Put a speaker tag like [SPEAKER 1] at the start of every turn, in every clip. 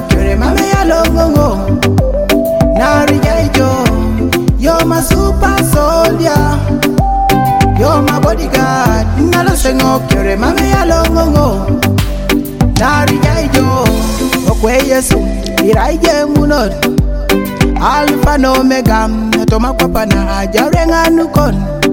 [SPEAKER 1] kere mame ya longongo. Nari jaijo, you're my super soldier. You're my bodyguard. Nalo sengo kere mame ya longongo. Nari jaijo, okwe yesu, iraije munod. Alpha no omega, toma kwapa na ajarenga nukon.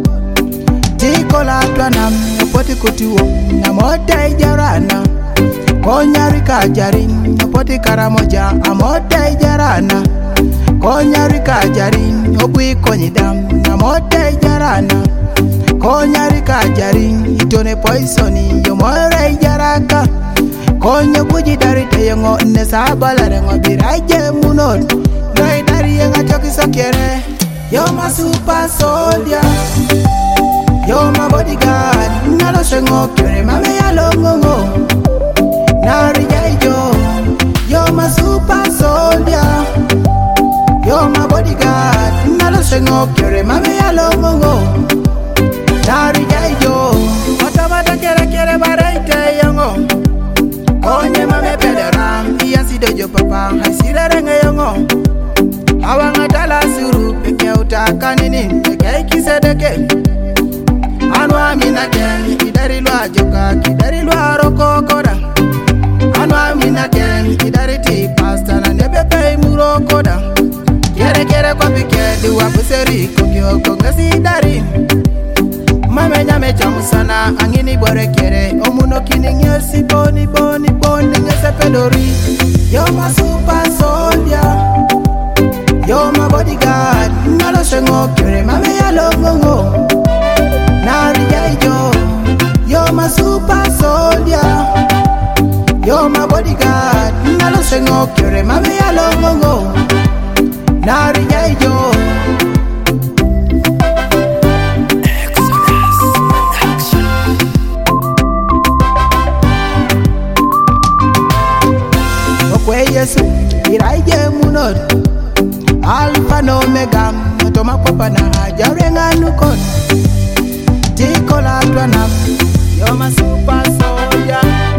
[SPEAKER 1] Tiko la twana, poti kutiwo, na mote ijarana. Konyari kajari, poti karamoja, amote ijarana. Konyari kajari, obui konyidam, na mote ijarana. Konyari kajari, itone poisoni, yomore ijaraka. Konyo kujidarite yongo, nesabala rengo biraje munod. Dai dari yenga choki sakere. You're my super soldier. You're my bodyguard. Nalo sengo kere mame ya longongo. Nari jaijo. You're my super soldier. You're my bodyguard. Nalo sengo kere mame ya longongo. Nari jaijo. Matamata kere baraite yongo. Konye mame pederam. Iya sidojo papa. Haisire renge yongo. Awanga tala suru peke utaka nini peke kisedeke. Anwa mina ken kidari lwa joka kidari lwa roko koda. Anwa mina ken kidari ti pasta na nebepe muro koda. Kere kwa pike diwa puseri kokyo kongasi dari. Mame nyame chamusana angini bore kere. Omuno kini ngesi boni ngese pedori. You're my super soldier. You're my bodyguard. Nalo sengo kere mame ya longongo. Nari jaijo. You're my super soldier. You're my bodyguard. Nalo sengo kere mame ya longongo. Nari jaijo. Okwe yesu iraije munod. Alpha no omega, toma kwapa na ajarenga nukon. Tiko la twana, you're my super soldier.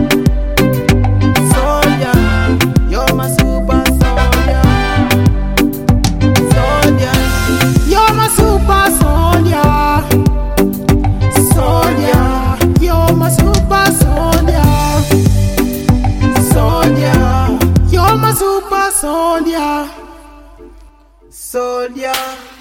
[SPEAKER 1] Soldier, you're my super soldier. Soldier, you're my super soldier. Soldier, you're my super soldier. Soldier, you're my super soldier. Soldier.